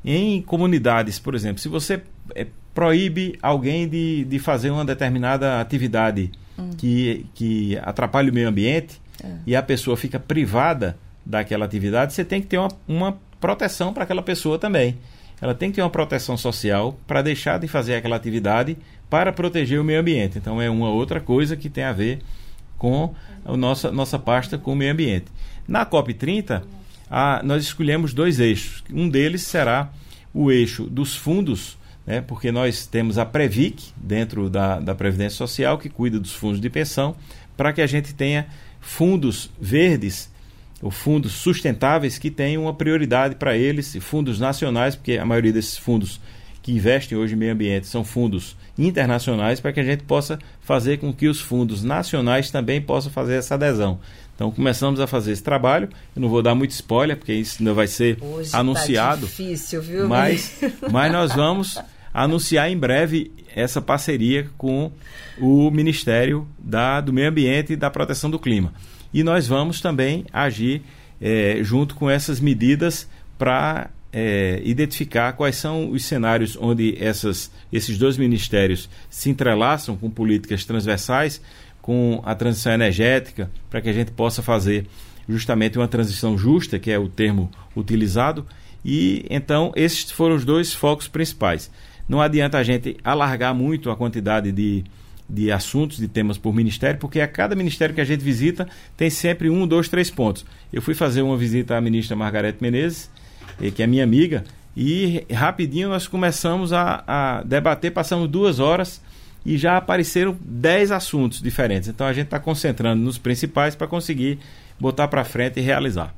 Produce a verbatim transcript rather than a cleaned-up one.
em comunidades, por exemplo, se você é, proíbe alguém de, de fazer uma determinada atividade hum. que, que atrapalha o meio ambiente é. e a pessoa fica privada daquela atividade, você tem que ter uma, uma proteção para aquela pessoa também. Ela tem que ter uma proteção social para deixar de fazer aquela atividade para proteger o meio ambiente. Então é uma outra coisa que tem a ver com a nossa, nossa pasta com o meio ambiente. Na COP trinta, a, nós escolhemos dois eixos. Um deles será o eixo dos fundos, né, porque nós temos a Previc dentro da, da Previdência Social, que cuida dos fundos de pensão, para que a gente tenha fundos verdes, ou fundos sustentáveis que tenham uma prioridade para eles, e fundos nacionais, porque a maioria desses fundos que investem hoje em meio ambiente são fundos internacionais, para que a gente possa fazer com que os fundos nacionais também possam fazer essa adesão. Então começamos a fazer esse trabalho. Eu não vou dar muito spoiler, porque isso ainda vai ser hoje anunciado. Tá difícil, viu? Mas, mas nós vamos anunciar em breve essa parceria com o Ministério da, do Meio Ambiente e da Proteção do Clima. E nós vamos também agir é, junto com essas medidas para é, identificar quais são os cenários onde essas, esses dois ministérios se entrelaçam com políticas transversais, com a transição energética, para que a gente possa fazer justamente uma transição justa, que é o termo utilizado. E então esses foram os dois focos principais. Não adianta a gente alargar muito a quantidade de de assuntos, de temas por ministério, porque a cada ministério que a gente visita tem sempre um, dois, três pontos. Eu fui fazer uma visita à ministra Margarete Menezes, que é minha amiga, e rapidinho nós começamos a, a debater, passamos duas horas e já apareceram dez assuntos diferentes. Então a gente está concentrando nos principais para conseguir botar para frente e realizar.